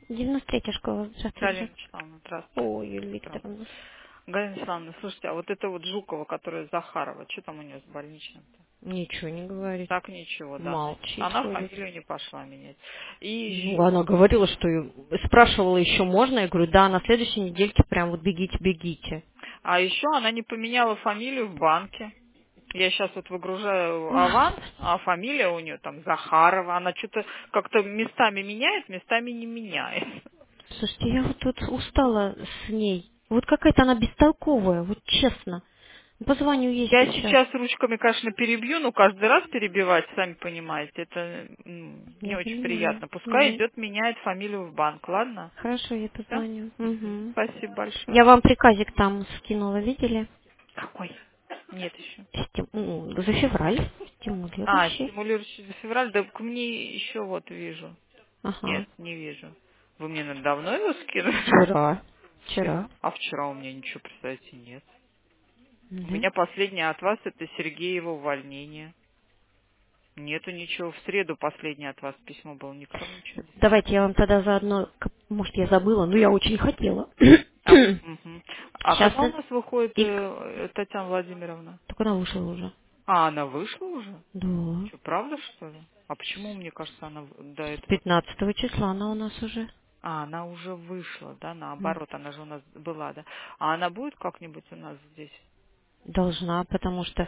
93-я школа. Галина Здравствуйте. Вячеславовна, здравствуйте. Ой, Юлия Здравствуйте. Викторовна. Галина Вячеславовна, слушайте, а вот это вот Жукова, которая Захарова, что там у нее с больничным-то? Ничего не говорит. Так ничего, да. Молчит, Она ходит. фамилию не пошла менять. И Ну, еще, она говорила, что спрашивала, еще можно. Я говорю, да, на следующей недельке прям вот бегите, бегите. а еще она не поменяла фамилию в банке. Я сейчас вот выгружаю Ой, аванс, Господи. а фамилия у нее там Захарова. Она что-то как-то местами меняет, местами не меняет. Слушайте, я вот тут устала с ней. Вот какая-то она бестолковая, вот честно. Позвоню ей Я сейчас. сейчас ручками, конечно, перебью, но каждый раз перебивать, сами понимаете, это не Я очень понимаю. приятно. Пускай Мгм. идет, меняет фамилию в банк, ладно? Хорошо, я Все? позвоню. Мгм. Спасибо большое. Я вам приказик там скинула, видели? Какой? Нет еще. За февраль. А, Стимулирующий. стимулирующий за февраль, да к мне еще вот вижу. Ага. Нет, не вижу. Вы мне наверно, давно его скинули? Вчера. Вчера. Вчера. А вчера у меня ничего, представьте, нет. У Да. меня последнее от вас это Сергеево увольнение. Нету ничего. В среду последнее от вас письмо было. Никто ничего не скинул. Давайте я вам тогда заодно, может, я забыла, но я очень хотела. Мгм. А Сейчас когда у нас выходит и Татьяна Владимировна? только она вышла уже. А, она вышла уже? Да. Что, правда, что ли? А почему, мне кажется, она до С этого... 15 числа она у нас уже. А, она уже вышла, да, М. наоборот, она же у нас была, да. А она будет как-нибудь у нас здесь? Должна, потому что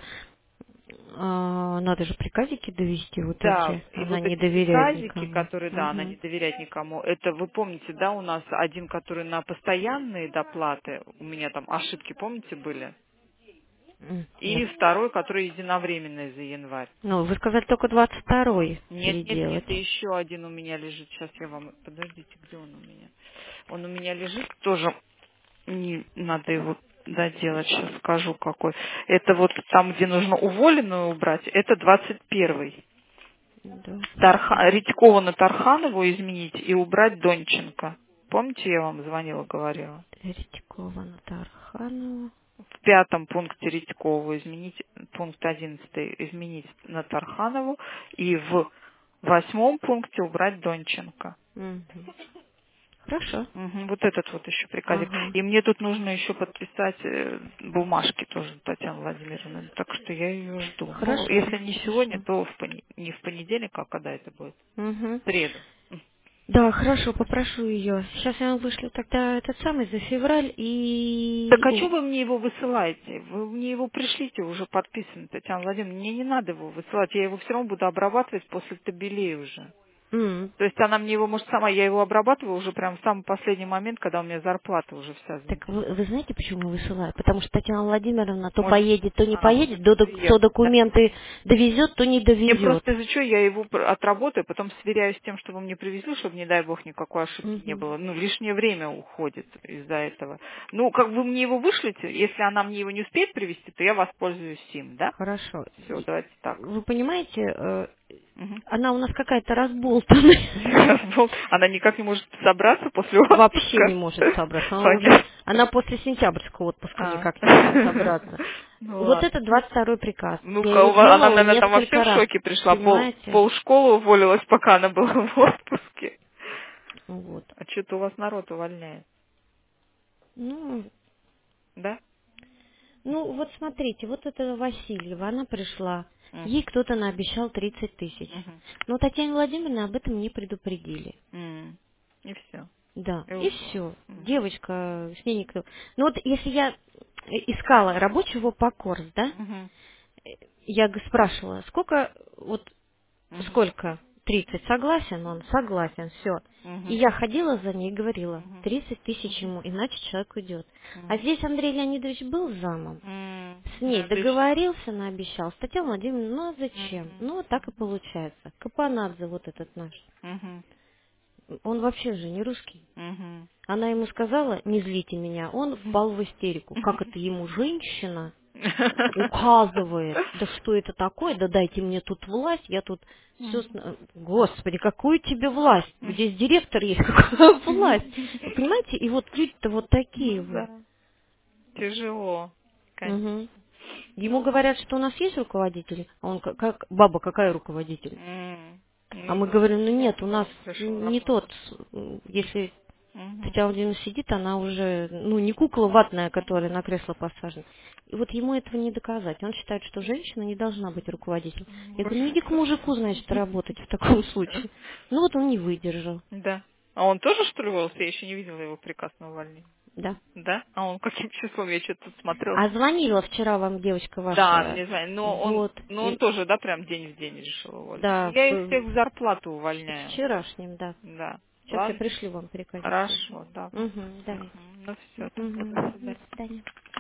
надо же приказики довести вот Да, эти. и Она вот не эти доверяет приказики, никому. которые, да, она не Мгм. доверяет никому, это вы помните, да, у нас один, который на постоянные доплаты, у меня там ошибки, помните, были? Нет. И второй, который единовременный за январь. Ну, вы сказали только 22-й Нет, нет, нет, переделать. и еще один у меня лежит. Сейчас я вам... Подождите, где он у меня? Он у меня лежит тоже. Не надо его доделать. Сейчас скажу какой. Это вот там, где нужно уволенную убрать, это 21-й. Да. Редькова на Тарханову изменить и убрать Донченко. Помните, я вам звонила, говорила? Ретикова Тарханова. В пятом пункте Редькову изменить, пункт 11 изменить на Тарханову и в восьмом пункте убрать Донченко. Мгм. Хорошо. Мгм, вот этот вот еще приказик. Ага. И мне тут нужно еще подписать бумажки тоже, Татьяна Владимировна. Так что я ее жду. Ну, Хорошо. если не сегодня, Хорошо. то не в понедельник, а когда это будет? Мгм. В среду. Да, хорошо, попрошу ее. Сейчас я вам вышлю тогда этот самый за февраль Так и... а что вы мне его высылаете? Вы мне его пришлите уже подписанный, Татьяна Владимировна. Мне не надо его высылать. Я его все равно буду обрабатывать после табелей уже. М. То есть она мне его, может, сама, я его обрабатываю уже прям в самый последний момент, когда у меня зарплата уже вся за Так неделю. вы знаете, почему высылаю? Потому что Татьяна Владимировна то Может, поедет, то не может поедет, не то приехать, да? документы довезет, то не Мне довезет. просто из-за чего я его отработаю, потом сверяюсь с тем, что вы мне привезли, чтобы, не дай бог, никакой ошибки не Мгм. было. Ну, лишнее время уходит из-за этого. Ну, как вы мне его вышлете, если она мне его не успеет привезти, то я воспользуюсь им, да? Хорошо. Все, давайте так. Вы понимаете, Мгм. она у нас какая-то разболтанная. Она никак не может собраться после Вообще не отпуска. может собраться. Понятно. Она после сентябрьского отпуска А. никак не может собраться. Ну Вот это ладно. 22-й приказ. Я Ну-ка, ее она, делала наверное, там вообще несколько в раз. шоке пришла. Понимаете? Полшколы уволилась, пока она была в отпуске. Вот. А что-то у вас народ увольняет, Ну, да? вот смотрите, вот эта Васильева, она пришла. Ей Мгм. кто-то наобещал 30 тысяч. Мгм. Но Татьяне Владимировне об этом не предупредили. И все. Да, И и ушла. все. Мгм. Девочка, с ней никто. Ну вот если я искала рабочего по курс, да, Мгм. я спрашивала, Мгм. сколько? 30 согласен? Он согласен, все. И Мгм. я ходила за ней и говорила, Мгм. 30 тысяч Мгм. ему, иначе человек уйдет. А Мгм. здесь Андрей Леонидович был замом, с ней Обещал. договорился, наобещал. Татьяна Владимировна, ну а зачем? Мгм. Ну вот так и получается. Капанадзе вот этот наш. Мгм. Он вообще же не русский. Мгм. Она ему сказала, не злите меня, он впал в истерику. Как это ему женщина указывает, да что это такое, да дайте мне тут власть, я тут все... Господи, какую тебе власть? Здесь директор есть, какая власть? Вы понимаете, и вот люди-то вот такие Ну вот. да. Тяжело, конечно. Мгм. Ему Ну, говорят, что у нас есть руководители, а он как баба, какая руководитель? м. А Ну мы да. говорим, ну нет, у нас Пришел не работать. тот, если Мгм. Татьяна Владимировна сидит, она уже, ну, не кукла ватная, которая на кресло посажена. И вот ему этого не доказать. Он считает, что женщина не должна быть руководителем. Я говорю, ну иди к мужику, значит, работать в таком случае. Ну вот он не выдержал, Да. А он тоже, что ли, уволился? Я еще не видела его приказ на увольнение. да. Да? А он каким числом? Я что-то тут смотрела. А звонила вчера вам девочка Да, ваша, мне знаю. вот, Но он тоже, да, прям день в день решил уволиться. да, Я их всех в зарплату с увольняю. вчерашним, да. Да. Сейчас я Ладно. пришлю вам перекодицию. Хорошо, давай. Угу, давайте. Ну все, тогда Угу, до до свидания. свидания.